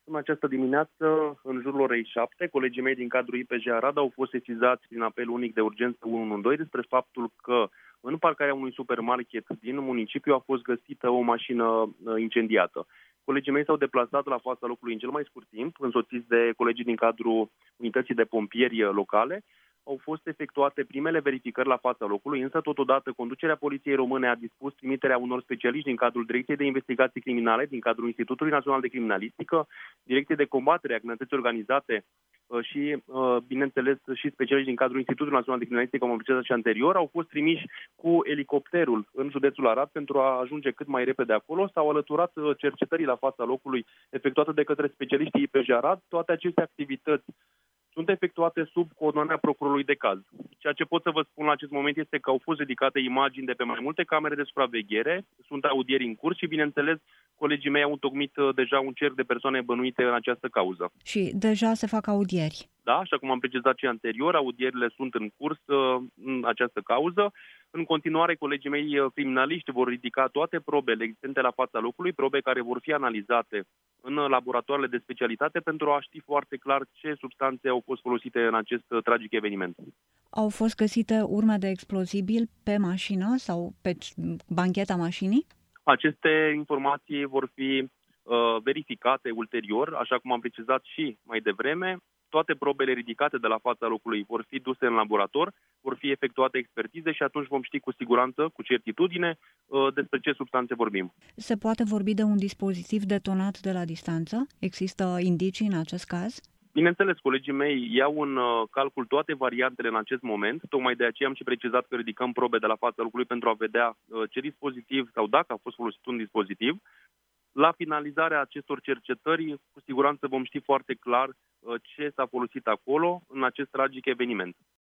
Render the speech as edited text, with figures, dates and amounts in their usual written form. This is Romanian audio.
În această dimineață, în jurul orei 7, colegii mei din cadrul IPJ Arad au fost sesizați prin apel unic de urgență 112 despre faptul că în parcarea unui supermarket din municipiu a fost găsită o mașină incendiată. Colegii mei s-au deplasat la fața locului în cel mai scurt timp, însoțiți de colegii din cadrul unității de pompieri locale. Au fost efectuate primele verificări la fața locului, însă totodată conducerea Poliției Române a dispus trimiterea unor specialiști din cadrul Direcției de Investigații Criminale, din cadrul Institutului Național de Criminalistică, Direcției de Combatere a Criminalității Organizate și, bineînțeles, și specialiști din cadrul Institutului Național de Criminalistică, cum am precizat și anterior, au fost trimiși cu elicopterul în județul Arad pentru a ajunge cât mai repede acolo. S-au alăturat cercetării la fața locului efectuate de către specialiștii IPJ Arad. Toate aceste activități sunt efectuate sub coordonarea procurorului de caz. Ceea ce pot să vă spun la acest moment este că au fost dedicate imagini de pe mai multe camere de supraveghere, sunt audieri în curs și, bineînțeles, colegii mei au întocmit deja un cerc de persoane bănuite în această cauză. Și deja se fac audieri. Da, așa cum am precizat și anterior, audierile sunt în curs în această cauză. În continuare, colegii mei criminaliști vor ridica toate probele existente la fața locului, probe care vor fi analizate în laboratoarele de specialitate pentru a ști foarte clar ce substanțe au fost folosite în acest tragic eveniment. Au fost găsite urme de explozibil pe mașină sau pe bancheta mașinii? Aceste informații vor fi verificate ulterior, așa cum am precizat și mai devreme. Toate probele ridicate de la fața locului vor fi duse în laborator, vor fi efectuate expertize și atunci vom ști cu siguranță, cu certitudine, despre ce substanțe vorbim. Se poate vorbi de un dispozitiv detonat de la distanță? Există indicii în acest caz? Bineînțeles, colegii mei iau în calcul toate variantele în acest moment, tocmai de aceea am și precizat că ridicăm probe de la fața locului pentru a vedea ce dispozitiv sau dacă a fost folosit un dispozitiv. La finalizarea acestor cercetări, cu siguranță vom ști foarte clar ce s-a folosit acolo în acest tragic eveniment.